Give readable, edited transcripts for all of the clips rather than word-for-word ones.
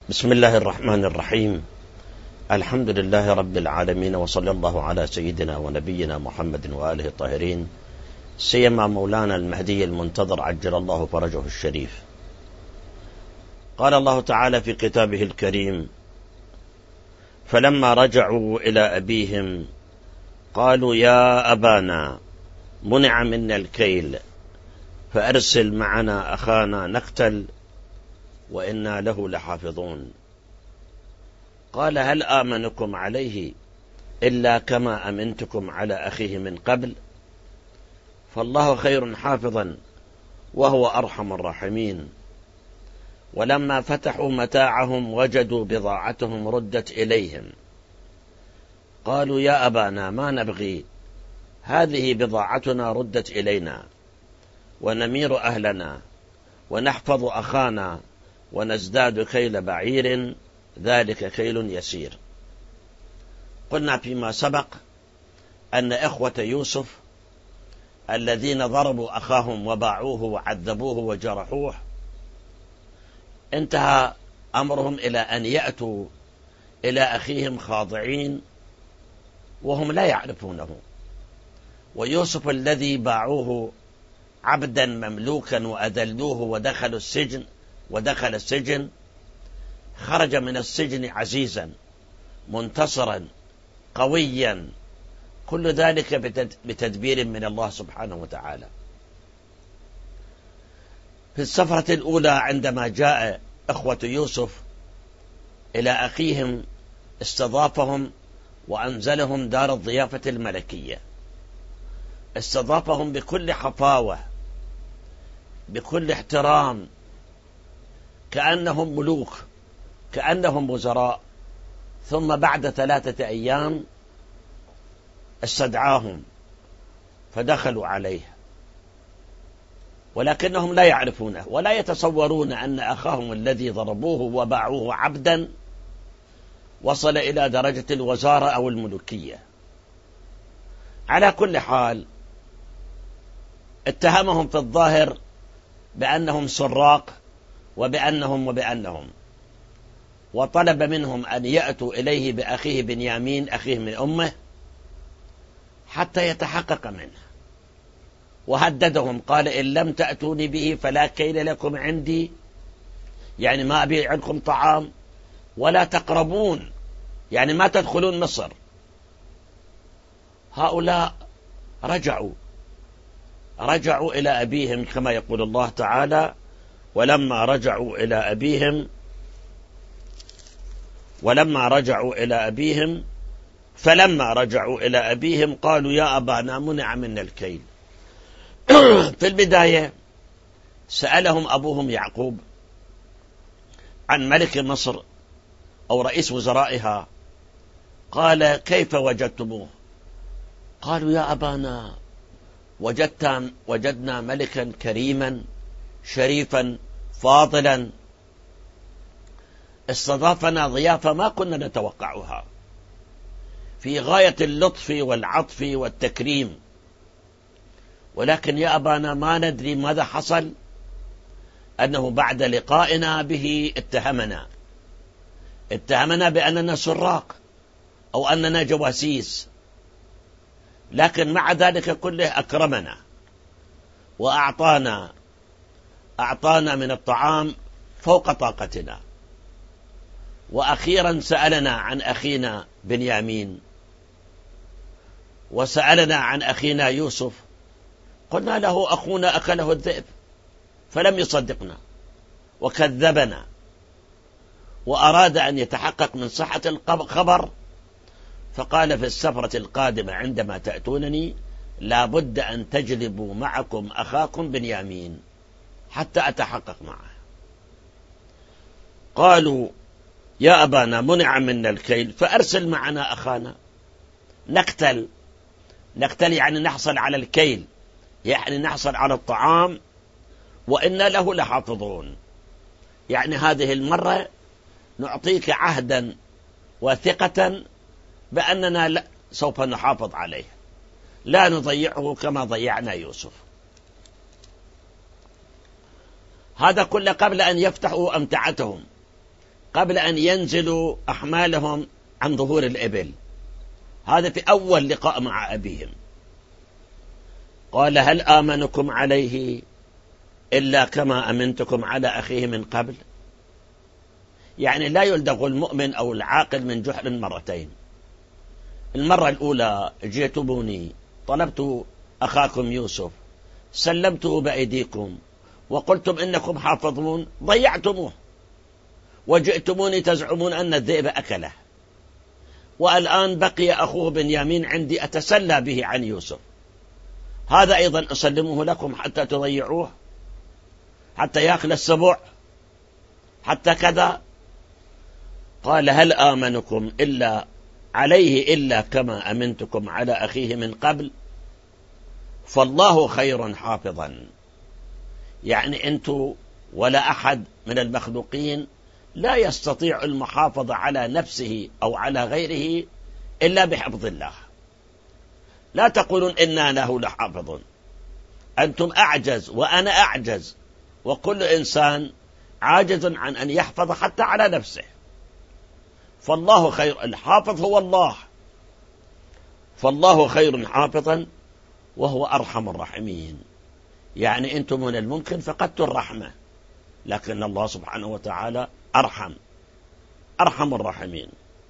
بسم الله الرحمن الرحيم. الحمد لله رب العالمين، وصلى الله على سيدنا ونبينا محمد وآله الطاهرين، سيما مولانا المهدي المنتظر عجل الله فرجه الشريف. قال الله تعالى في كتابه الكريم: فلما رجعوا إلى أبيهم قالوا يا أبانا منع منا الكيل فأرسل معنا أخانا نقتل وإنا له لحافظون. قال هل آمنكم عليه إلا كما أمنتكم على أخيه من قبل، فالله خير حافظا وهو أرحم الراحمين. ولما فتحوا متاعهم وجدوا بضاعتهم ردت إليهم قالوا يا أبانا ما نبغي، هذه بضاعتنا ردت إلينا ونمير أهلنا ونحفظ أخانا ونزداد كيل بعير، ذلك كيل يسير. قلنا فيما سبق أن إخوة يوسف الذين ضربوا أخاهم وباعوه وعذبوه وجرحوه انتهى أمرهم إلى أن يأتوا إلى أخيهم خاضعين وهم لا يعرفونه. ويوسف الذي باعوه عبدا مملوكا وأذلوه ودخل السجن خرج من السجن عزيزا منتصرا قويا، كل ذلك بتدبير من الله سبحانه وتعالى. في السفرة الأولى عندما جاء أخوة يوسف إلى أخيهم استضافهم وأنزلهم دار الضيافة الملكية، استضافهم بكل حفاوة بكل احترام، كأنهم ملوك كأنهم وزراء. ثم بعد 3 أيام استدعاهم فدخلوا عليه، ولكنهم لا يعرفونه ولا يتصورون أن أخاهم الذي ضربوه وباعوه عبدا وصل إلى درجة الوزارة أو الملوكية. على كل حال اتهمهم في الظاهر بأنهم سراق وبأنهم وطلب منهم أن يأتوا إليه بأخيه بنيامين أخيه من أمه حتى يتحقق منه، وهددهم قال إن لم تأتوني به فلا كيل لكم عندي، يعني ما أبيع لكم طعام، ولا تقربون، يعني ما تدخلون مصر. هؤلاء رجعوا إلى أبيهم كما يقول الله تعالى: فلما رجعوا إلى أبيهم قالوا يا أبانا منع منا الكيل. في البداية سألهم أبوهم يعقوب عن ملك مصر أو رئيس وزرائها، قال كيف وجدتموه؟ قالوا يا أبانا وجدنا ملكا كريما شريفا فاضلا استضافنا ضيافة ما كنا نتوقعها، في غاية اللطف والعطف والتكريم، ولكن يا أبانا ما ندري ماذا حصل، أنه بعد لقائنا به اتهمنا بأننا سراق أو أننا جواسيس، لكن مع ذلك كله أكرمنا وأعطانا من الطعام فوق طاقتنا. وأخيرا سألنا عن أخينا بنيامين وسألنا عن أخينا يوسف، قلنا له أخونا أكله الذئب، فلم يصدقنا وكذبنا، وأراد أن يتحقق من صحة الخبر، فقال في السفرة القادمة عندما تأتونني لا بد أن تجلبوا معكم أخاكم بنيامين حتى أتحقق معه. قالوا يا أبانا منع منا الكيل فأرسل معنا أخانا نقتل يعني نحصل على الكيل، يعني نحصل على الطعام، وإنا له لحافظون، يعني هذه المرة نعطيك عهدا وثقة بأننا سوف نحافظ عليه، لا نضيعه كما ضيعنا يوسف. هذا كله قبل أن يفتحوا أمتعتهم، قبل أن ينزلوا أحمالهم عن ظهور الإبل. هذا في أول لقاء مع أبيهم. قال هل آمنكم عليه إلا كما أمنتكم على أخيه من قبل. يعني لا يلدغ المؤمن أو العاقل من جحر مرتين. المرة الأولى جئتموني طلبت أخاكم يوسف، سلمته بأيديكم وقلتم إنكم حافظون، ضيعتموه، وجئتموني تزعمون أن الذئب أكله، والآن بقي أخوه بنيامين عندي أتسلى به عن يوسف، هذا أيضا أسلمه لكم حتى تضيعوه، حتى يأكل السبع، حتى كذا. قال هل آمنكم إلا عليه إلا كما أمنتكم على أخيه من قبل فالله خير حافظا. يعني أنتم ولا أحد من المخلوقين لا يستطيع المحافظة على نفسه أو على غيره إلا بحفظ الله. لا تقولون إنا له لحافظون، أنتم أعجز وأنا أعجز، وكل إنسان عاجز عن أن يحفظ حتى على نفسه. فالله خير، الحافظ هو الله، فالله خير حافظا وهو أرحم الراحمين. يعني أنتم من الممكن فقدتوا الرحمة، لكن الله سبحانه وتعالى أرحم الراحمين.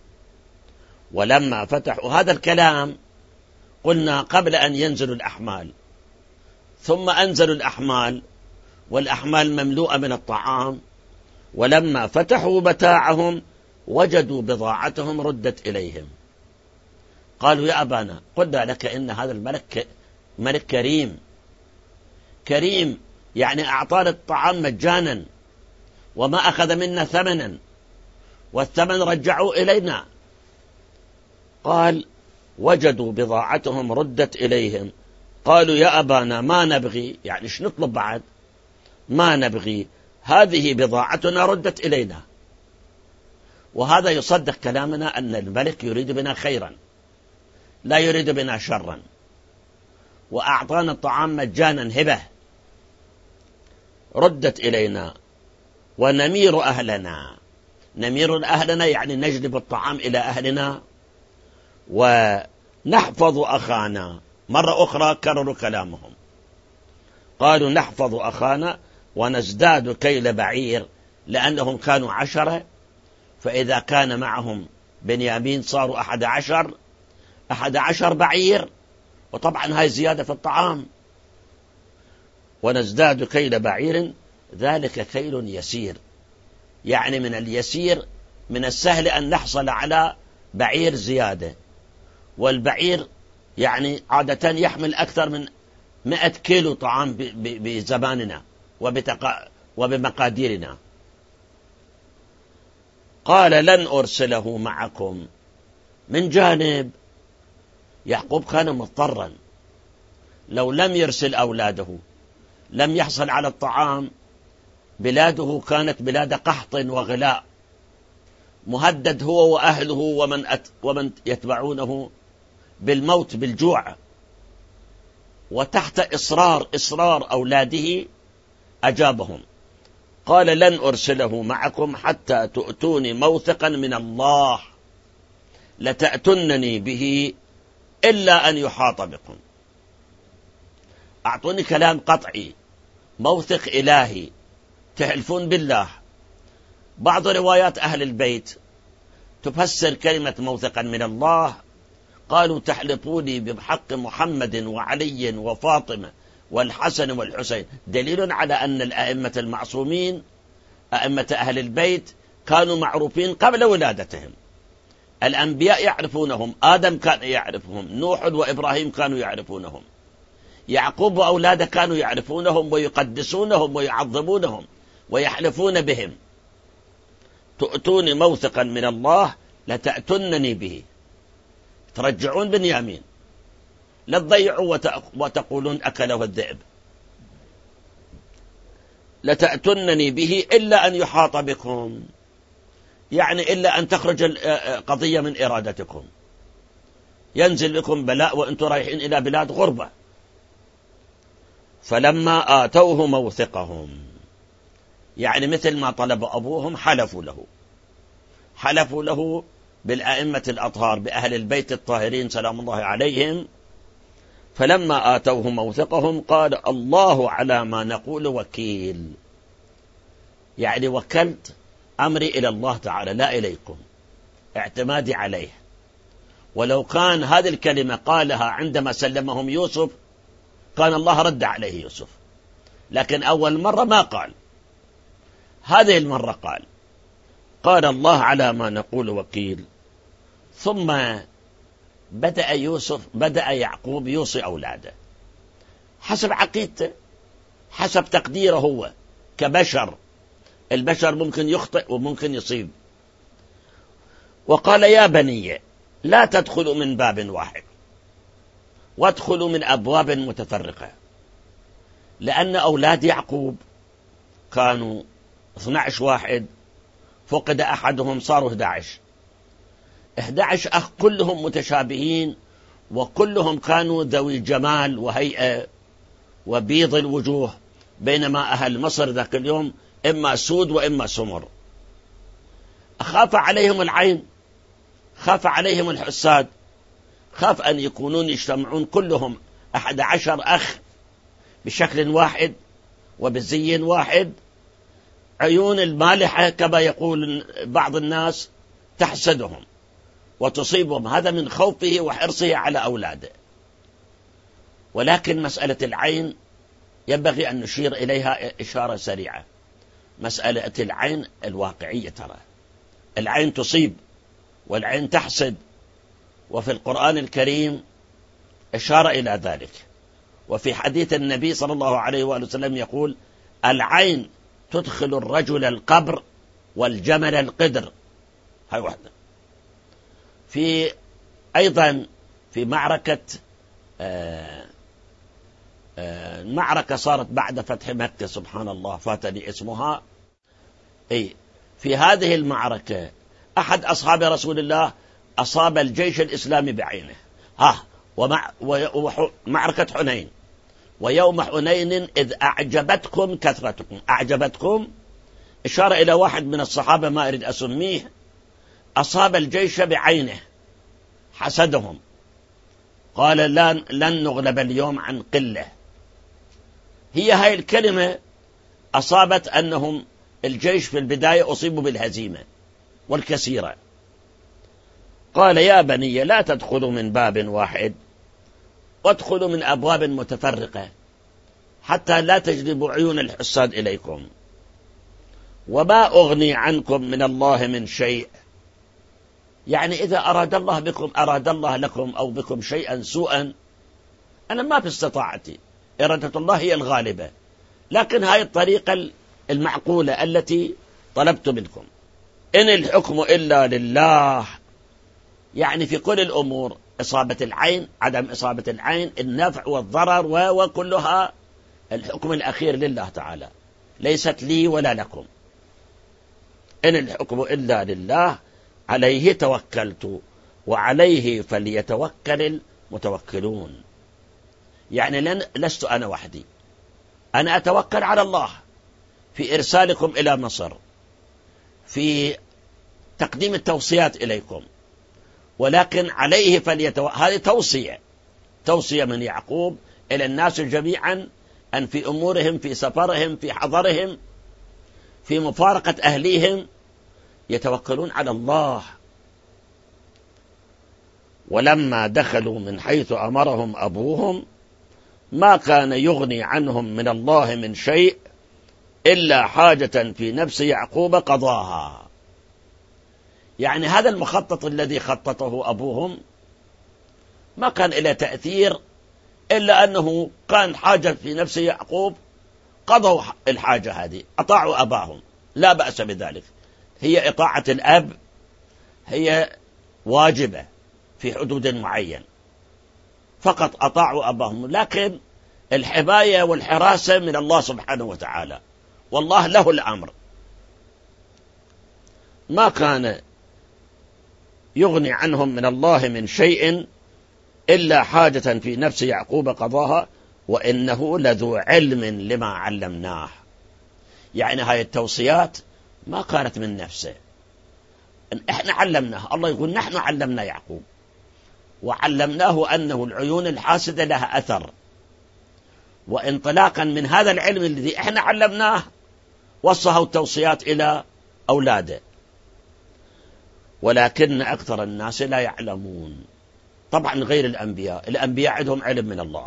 ولما فتحوا هذا الكلام قلنا قبل أن ينزلوا الأحمال، ثم أنزلوا الأحمال والأحمال مملوءة من الطعام. ولما فتحوا متاعهم وجدوا بضاعتهم ردت إليهم. قالوا يا أبانا قلنا لك إن هذا الملك ملك كريم، يعني أعطانا الطعام مجانا وما أخذ منا ثمنا، والثمن رجعوا إلينا. قال وجدوا بضاعتهم ردت إليهم. قالوا يا أبانا ما نبغي، يعني ايش نطلب بعد؟ ما نبغي، هذه بضاعتنا ردت إلينا. وهذا يصدق كلامنا أن الملك يريد بنا خيرا لا يريد بنا شرا، وأعطانا الطعام مجانا هبة. ردت إلينا ونمير أهلنا، نمير أهلنا يعني نجلب الطعام إلى أهلنا، ونحفظ أخانا. مرة أخرى كرروا كلامهم، قالوا نحفظ أخانا ونزداد كيل بعير، لأنهم كانوا 10، فإذا كان معهم بنيامين صاروا 11 بعير، وطبعا هاي زيادة في الطعام. ونزداد كيل بعير ذلك كيل يسير، يعني من اليسير، من السهل أن نحصل على بعير زيادة، والبعير يعني عادة يحمل أكثر من 100 كيلو طعام بزماننا وبمقاديرنا. قال لن أرسله معكم. من جانب يعقوب كان مضطرا، لو لم يرسل أولاده لم يحصل على الطعام. بلاده كانت بلاد قحط وغلاء، مهدد هو وأهله ومن يتبعونه بالموت بالجوع، وتحت إصرار أولاده أجابهم. قال لن أرسله معكم حتى تؤتوني موثقا من الله لتأتنني به إلا أن يحاط بكم. أعطوني كلام قطعي، موثق إلهي، تحلفون بالله. بعض روايات أهل البيت تفسر كلمة موثقا من الله، قالوا تحلفوني بحق محمد وعلي وفاطمة والحسن والحسين، دليل على أن الأئمة المعصومين أئمة أهل البيت كانوا معروفين قبل ولادتهم. الأنبياء يعرفونهم، آدم كان يعرفهم، نوح وإبراهيم كانوا يعرفونهم، يعقوب وأولاده كانوا يعرفونهم ويقدسونهم ويعظمونهم ويحلفون بهم. تؤتوني موثقا من الله لتأتنني به، ترجعون بنيامين، لا تضيعوا وتقولون أكله الذئب. لتأتنني به إلا أن يحاط بكم، يعني إلا أن تخرج القضية من إرادتكم، ينزل لكم بلاء وأنتم رايحين إلى بلاد غربة. فلما آتوه موثقهم، يعني مثل ما طلب أبوهم حلفوا له. حلفوا له بالأئمة الأطهار بأهل البيت الطاهرين سلام الله عليهم، فلما آتوه موثقهم قال الله على ما نقول وكيل، يعني وكلت أمري إلى الله تعالى لا إليكم، اعتمادي عليه. ولو كان هذه الكلمة قالها عندما سلمهم يوسف كان الله رد عليه يوسف، لكن أول مرة ما قال، هذه المرة قال الله على ما نقول وكيل. ثم بدأ يعقوب يوصي أولاده حسب عقيدته، حسب تقديره هو كبشر، البشر ممكن يخطئ وممكن يصيب. وقال يا بني لا تدخلوا من باب واحد وادخلوا من أبواب متفرقة، لأن أولاد يعقوب كانوا 12 واحد، فقد أحدهم صاروا 11 أخ كلهم متشابهين، وكلهم كانوا ذوي جمال وهيئة وبيض الوجوه، بينما أهل مصر ذاك اليوم إما سود وإما سمر. خاف عليهم العين، خاف عليهم الحساد، خاف أن يكونون يجتمعون كلهم 11 أخ بشكل واحد وبزي واحد، عيون المالحة كما يقول بعض الناس تحسدهم وتصيبهم، هذا من خوفه وحرصه على أولاده. ولكن مسألة العين ينبغي أن نشير إليها إشارة سريعة. مسألة العين الواقعية، ترى العين تصيب والعين تحسد، وفي القرآن الكريم إشارة إلى ذلك. وفي حديث النبي صلى الله عليه وآله وسلم يقول العين تدخل الرجل القبر والجمل القدر. هاي واحدة. أيضا في معركة صارت بعد فتح مكة، سبحان الله فاتني اسمها، في هذه المعركة أحد أصحاب رسول الله أصاب الجيش الإسلامي بعينه. ومعركة حنين، ويوم حنين إذ أعجبتكم كثرتكم. أعجبتكم إشارة إلى واحد من الصحابة ما أريد أسميه، أصاب الجيش بعينه حسدهم، قال لن نغلب اليوم عن قلة. هي هاي الكلمة أصابت أنهم الجيش في البداية أصيبوا بالهزيمة والكثيرة. قال يا بني لا تدخلوا من باب واحد وادخلوا من أبواب متفرقة حتى لا تجذبوا عيون الحساد إليكم، وما أغني عنكم من الله من شيء. يعني إذا أراد الله لكم أو بكم شيئا سوءا، أنا ما في استطاعتي، إرادة الله هي الغالبة، لكن هاي الطريقة المعقولة التي طلبت منكم. إن الحكم إلا لله، يعني في كل الأمور، إصابة العين عدم إصابة العين، النفع والضرر وكلها الحكم الأخير لله تعالى، ليست لي ولا لكم. إن الحكم إلا لله عليه توكلت وعليه فليتوكل المتوكلون. يعني لست أنا وحدي، أنا أتوكل على الله في إرسالكم إلى مصر، في تقديم التوصيات إليكم، ولكن عليه هذه توصية من يعقوب إلى الناس جميعا، أن في أمورهم، في سفرهم، في حضرهم، في مفارقة أهليهم، يتوكلون على الله. ولما دخلوا من حيث أمرهم أبوهم ما كان يغني عنهم من الله من شيء إلا حاجة في نفس يعقوب قضاها. يعني هذا المخطط الذي خططه أبوهم ما كان إلى تأثير، إلا أنه كان حاجة في نفس يعقوب، قضوا الحاجة هذه، أطاعوا أباهم، لا بأس بذلك. هي إطاعة الأب هي واجبة في حدود معين، فقط أطاعوا أباهم، لكن الحماية والحراسة من الله سبحانه وتعالى، والله له الأمر. ما كان يغني عنهم من الله من شيء إلا حاجة في نفس يعقوب قضاها وإنه لذو علم لما علمناه. يعني هاي التوصيات ما كانت من نفسه، إحنا علمناه، الله يقول نحن علمنا يعقوب وعلمناه أنه العيون الحاسدة لها أثر، وانطلاقا من هذا العلم الذي إحنا علمناه وصله التوصيات إلى أولاده. ولكن أكثر الناس لا يعلمون. طبعا غير الأنبياء، الأنبياء عندهم علم من الله.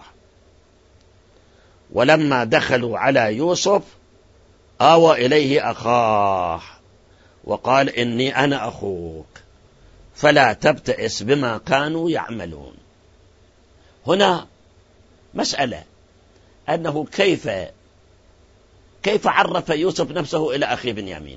ولما دخلوا على يوسف آوى إليه أخاه وقال إني أنا أخوك فلا تبتئس بما كانوا يعملون. هنا مسألة أنه كيف عرف يوسف نفسه إلى أخي بنيامين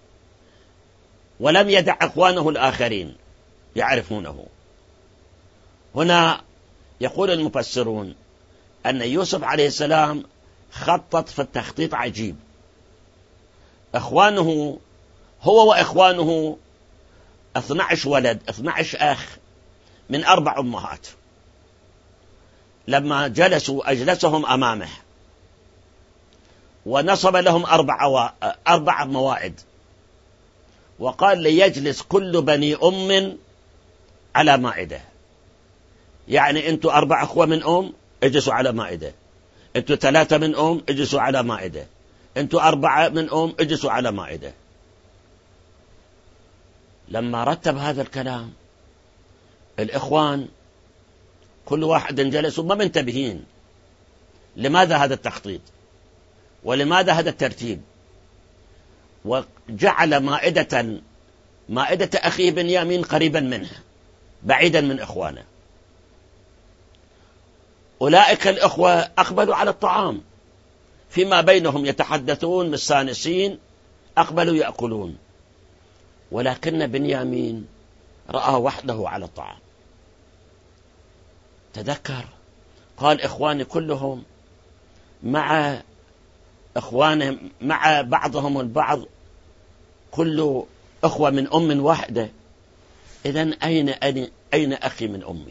ولم يدع أخوانه الآخرين يعرفونه. هنا يقول المفسرون أن يوسف عليه السلام خطط في التخطيط عجيب. أخوانه هو وإخوانه 12 ولد 12 أخ من 4 أمهات، لما أجلسهم أمامه ونصب لهم 4 مواعيد وقال ليجلس كل بني أم على مائدة. يعني أنتوا 4 أخوة من أم اجلسوا على مائدة، أنتوا 3 من أم اجلسوا على مائدة، أنتوا 4 من أم اجلسوا على مائدة. لما رتب هذا الكلام الإخوان كل واحد جلسوا ما منتبهين لماذا هذا التخطيط ولماذا هذا الترتيب، وجعل مائدة أخيه بنيامين قريبا منه بعيدا من إخوانه. أولئك الإخوة أقبلوا على الطعام فيما بينهم يتحدثون مستانسين، أقبلوا يأكلون، ولكن بنيامين رأى وحده على الطعام. تذكر قال إخواني كلهم مع إخوانهم مع بعضهم البعض كل أخوة من أم واحدة، إذن أين أخي من أمي؟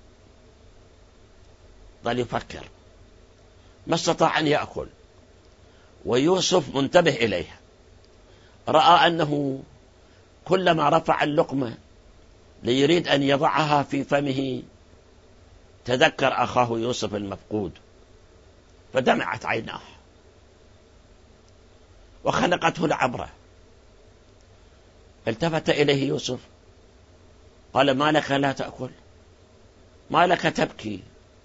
ظل يفكر ما استطاع أن يأكل. ويوسف منتبه إليه، رأى أنه كلما رفع اللقمة ليريد أن يضعها في فمه تذكر أخاه يوسف المفقود فدمعت عيناه وخنقته العبرة. التفت إليه يوسف قال ما لك لا تأكل؟ ما لك تبكي؟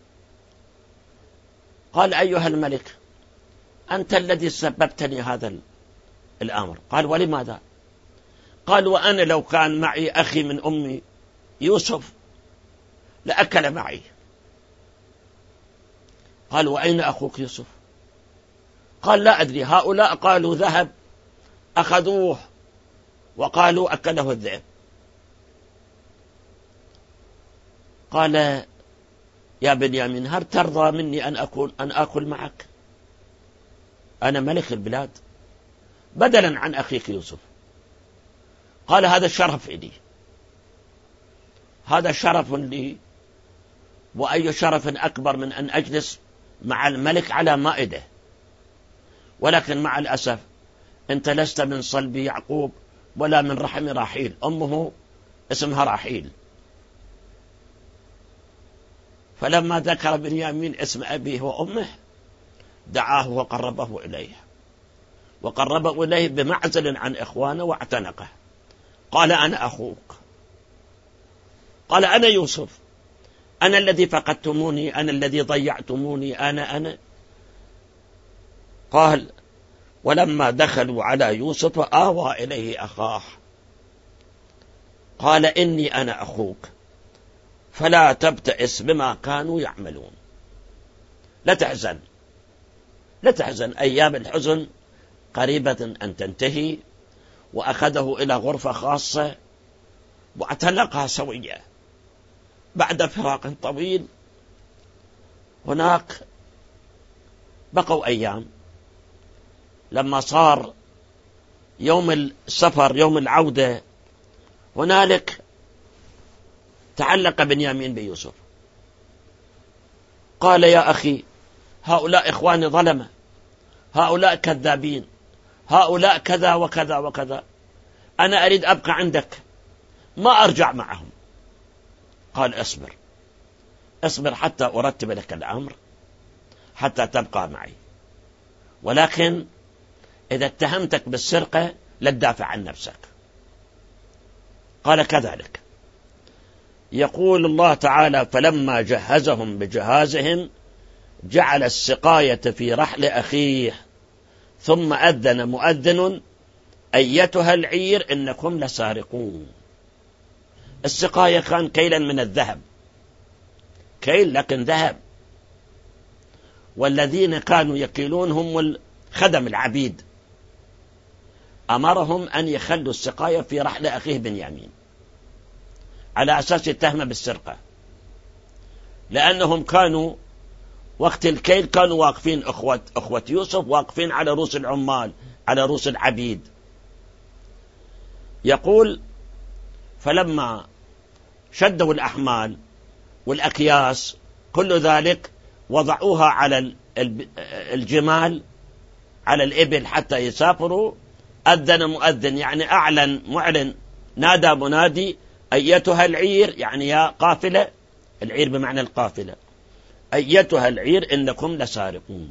قال أيها الملك أنت الذي سببتني هذا الأمر. قال ولماذا؟ قال وأنا لو كان معي أخي من أمي يوسف لأكل معي. قال وأين أخوك يوسف؟ قال لا أدري، هؤلاء قالوا ذهب أخذوه وقالوا أكله الذئب. قال يا بنيامين هل ترضى مني أن آكل معك؟ أنا ملك البلاد بدلا عن أخيك يوسف. قال هذا الشرف لي، هذا شرف لي، وأي شرف أكبر من أن أجلس مع الملك على مائدة. ولكن مع الأسف أنت لست من صلب يعقوب ولا من رحم راحيل، أمه اسمها راحيل. فلما ذكر بنيامين اسم أبيه وأمه دعاه وقربه إليه، وقربه إليه بمعزل عن إخوانه واعتنقه. قال أنا أخوك. قال أنا يوسف، أنا الذي فقدتموني، أنا الذي ضيعتموني، أنا. قال ولما دخلوا على يوسف آوى إليه أخاه قال إني أنا أخوك فلا تبتئس بما كانوا يعملون. لا تحزن، أيام الحزن قريبة أن تنتهي. وأخذه إلى غرفة خاصة واعتنقها سوية بعد فراق طويل. هناك بقوا أيام. لما صار يوم السفر يوم العودة هنالك تعلق بنيامين بيوسف. قال يا أخي هؤلاء إخواني ظلمة، هؤلاء كذابين، هؤلاء كذا وكذا وكذا، أنا أريد أبقى عندك ما أرجع معهم. قال اصبر اصبر حتى أرتب لك الأمر حتى تبقى معي، ولكن إذا اتهمتك بالسرقة لا تدافع عن نفسك. قال كذلك. يقول الله تعالى: فلما جهزهم بجهازهم جعل السقاية في رحل أخيه ثم أذن مؤذن أيتها العير إنكم لسارقون. السقاية كان كيلا من الذهب، كيل لكن ذهب، والذين كانوا يكيلون هم الخدم العبيد. أمرهم أن يخلوا السقاية في رحل أخيه بنيامين على أساس التهمة بالسرقة، لأنهم كانوا وقت الكيل كانوا واقفين أخوة يوسف واقفين على رؤوس العمال، على رؤوس العبيد. يقول: فلما شدوا الأحمال والأكياس كل ذلك وضعوها على الجمال، على الإبل حتى يسافروا، أذن مؤذن يعني أعلن معلن، نادى منادي: أيتها العير، يعني يا قافلة، العير بمعنى القافلة، أيتها العير إنكم لسارقون.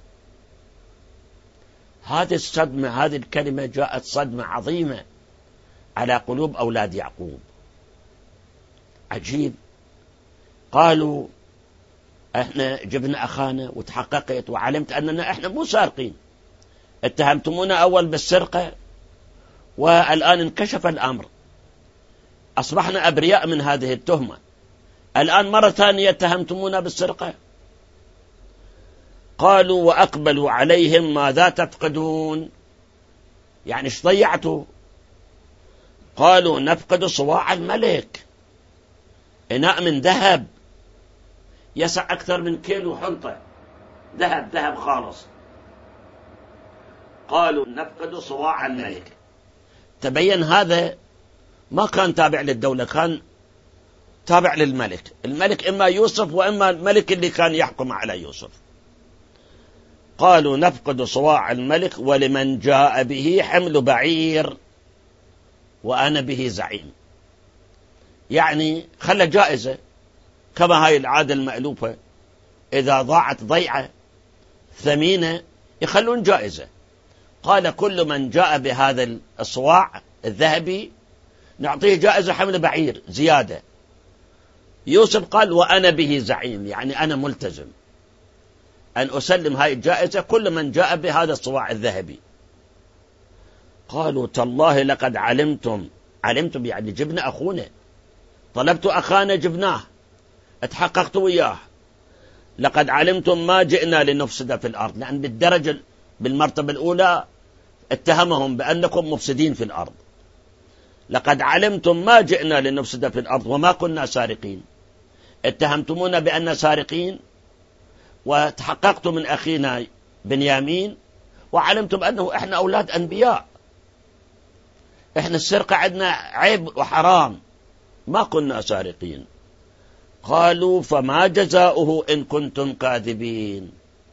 هذه الصدمة، هذه الكلمة جاءت صدمة عظيمة على قلوب أولاد يعقوب. عجيب. قالوا: احنا جبنا أخانا وتحققت وعلمت أننا احنا مو سارقين، اتهمتمونا أول بالسرقة والآن انكشف الأمر، أصبحنا أبرياء من هذه التهمة، الآن مرة ثانية اتهمتمونا بالسرقة. قالوا: وأقبلوا عليهم: ماذا تفقدون؟ يعني ايش ضيعتوا؟ قالوا: نفقد صواع الملك، إناء من ذهب يسع أكثر من كيلو حنطة، ذهب خالص. قالوا: نفقد صواع الملك. تبين هذا ما كان تابع للدولة، كان تابع للملك. الملك إما يوسف وإما الملك اللي كان يحكم على يوسف. قالوا: نفقد صواع الملك ولمن جاء به حمل بعير وأنا به زعيم. يعني خلى جائزة، كما هاي العادة المألوفة، إذا ضاعت ضيعة ثمينة يخلون جائزة. قال: كل من جاء بهذا الصواع الذهبي نعطيه جائزة حمل بعير زيادة. يوسف قال: وأنا به زعيم، يعني أنا ملتزم أن أسلم هاي الجائزة كل من جاء بهذا الصواع الذهبي. قالوا: تالله لقد علمتم يعني جبنا أخونا، طلبت أخانا جبناه، اتحققت وياه. لقد علمتم ما جئنا لنفسد في الأرض، لأن بالدرجة بالمرتبة الأولى اتهمهم بأنكم مفسدين في الأرض. لقد علمتم ما جئنا لنفسد في الأرض وما كنا سارقين، اتهمتمونا بأننا سارقين، وتحققت من أخينا بنيامين، وعلمتم أنه إحنا أولاد أنبياء، إحنا السرقة عندنا عيب وحرام، ما كنا سارقين. قالوا: فما جزاؤه إن كنتم كاذبين؟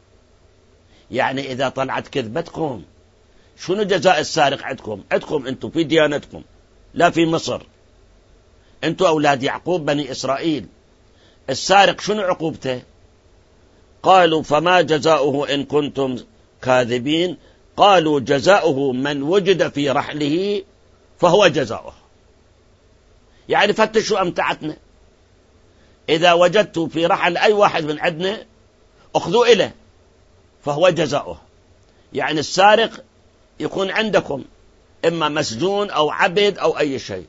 يعني إذا طلعت كذبتكم شنو جزاء السارق عندكم أنتم في ديانتكم، لا في مصر، أنتم أولاد يعقوب بني إسرائيل، السارق شنو عقوبته؟ قالوا: فما جزاؤه إن كنتم كاذبين؟ قالوا: جزاؤه من وجد في رحله فهو جزاؤه. يعني فتشوا أمتعتنا، إذا وجدتوا في رحل أي واحد من عندنا أخذوا إليه فهو جزاؤه. يعني السارق يكون عندكم إما مسجون أو عبد أو أي شيء.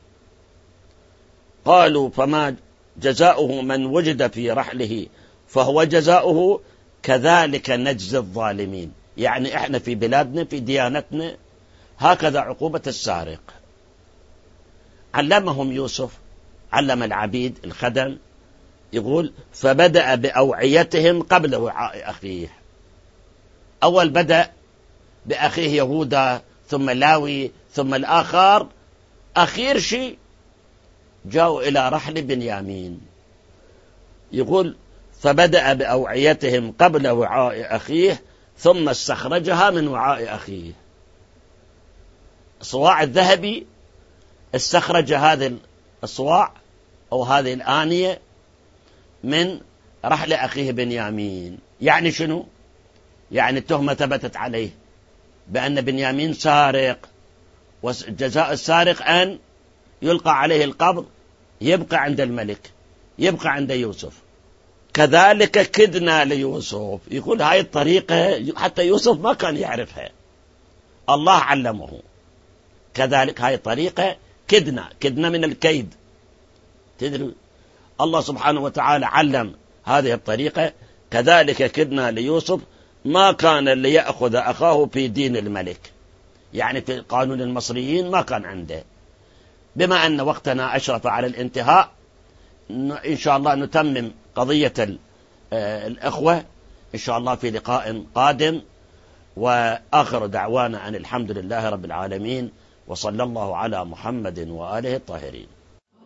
قالوا: فما جزاؤه من وجد في رحله فهو جزاؤه كذلك نجزي الظالمين. يعني إحنا في بلادنا في ديانتنا هكذا عقوبة السارق. علمهم يوسف، علم العبيد الخدم. يقول: فبدأ بأوعيتهم قبل وعاء أخيه. أول بدأ بأخيه يهوذا، ثم لاوي، ثم الآخر، أخير شيء جاءوا إلى رحل بنيامين. يقول: فبدأ بأوعيتهم قبل وعاء أخيه ثم استخرجها من وعاء أخيه. الصواع الذهبي استخرج هذا الصواع أو هذه الآنية من رحل أخيه بنيامين. يعني شنو؟ يعني التهمة ثبتت عليه بأن بنيامين سارق، وجزاء السارق أن يلقى عليه القبض، يبقى عند الملك، يبقى عند يوسف. كذلك كدنا ليوسف. يقول هاي الطريقة حتى يوسف ما كان يعرفها، الله علمه. كذلك هاي الطريقة كدنا من الكيد. تدري الله سبحانه وتعالى علم هذه الطريقة. كذلك كدنا ليوسف ما كان ليأخذ أخاه في دين الملك، يعني في قانون المصريين ما كان عنده. بما أن وقتنا أشرف على الانتهاء، إن شاء الله نتمم قضية الأخوة إن شاء الله في لقاء قادم. وآخر دعوانا أن الحمد لله رب العالمين، وصلى الله على محمد وآله الطاهرين.